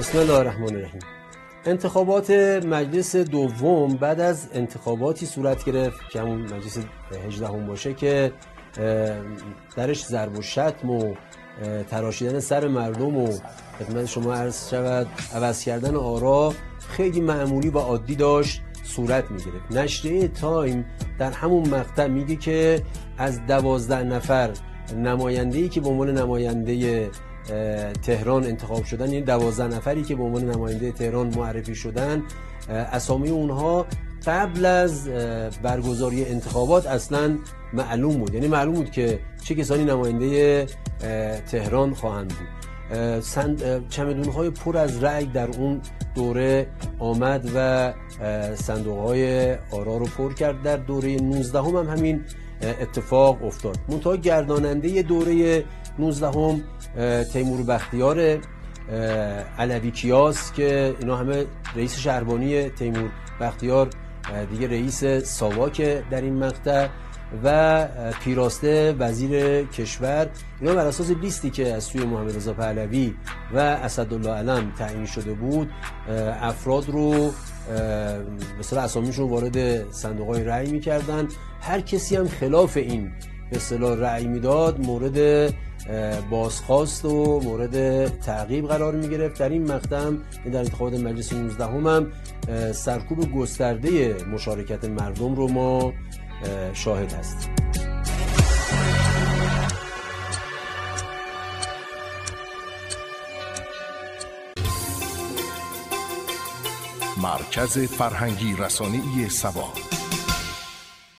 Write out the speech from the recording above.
بسم الله الرحمن الرحیم. انتخابات مجلس دوم بعد از انتخاباتی صورت گرفت که همون مجلس 18 باشه که درش ضرب و شتم و تراشیدن سر مردم و خدمت شما عرض شود عوض کردن آرا خیلی معمولی و عادی داشت صورت میگرفت. نشریه تایم در همون مقطع میگه که از 12 نفر نماینده‌ای که به عنوان نماینده تهران انتخاب شدن، یعنی 12 نفری که به عنوان نماینده تهران معرفی شدن، اسامی اونها قبل از برگزاری انتخابات اصلا معلوم بود. یعنی معلوم بود که چه کسانی نماینده تهران خواهند بود. چمدون‌های پر از رأی در اون دوره آمد و صندوق‌های آرا رو پر کرد. در دوره 19 هم همین اتفاق افتاد. منتها گرداننده دوره 19 تیمور بختیار علوی کیاس که اینا همه رئیس شهربانی تیمور بختیار دیگه رئیس ساواک در این مقطع و پیراسته وزیر کشور، اینا بر اساس لیستی که از سوی محمد رضا پهلوی و اسدالله علم تعیین شده بود افراد رو مثلا اسامیشون وارد صندوق‌های رأی می‌کردن. هر کسی هم خلاف این به اصطلاح رأی میداد مورد بازخواست و مورد تعقیب قرار می‌گرفت. در این مقطع در انتخابات مجلس 19 هم سرکوب گسترده مشارکت مردم رو ما شاهد هستیم. مرکز فرهنگی رسانه‌ای سبا.